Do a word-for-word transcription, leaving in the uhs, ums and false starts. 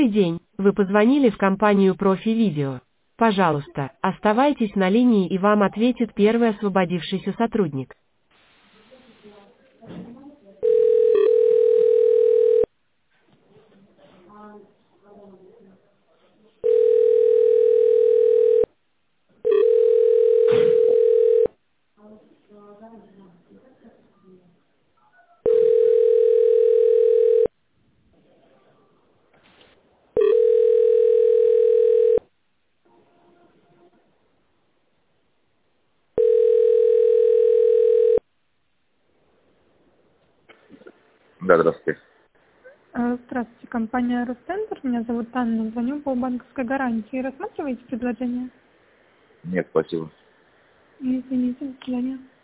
Добрый день, вы позвонили в компанию Профи Видео. Пожалуйста, оставайтесь на линии и вам ответит первый освободившийся сотрудник. Да, здравствуйте. Э, Здравствуйте, компания Росцентр. Меня зовут Анна. Звоню по банковской гарантии. Рассматриваете предложение? Нет, спасибо. Извините, до свидания.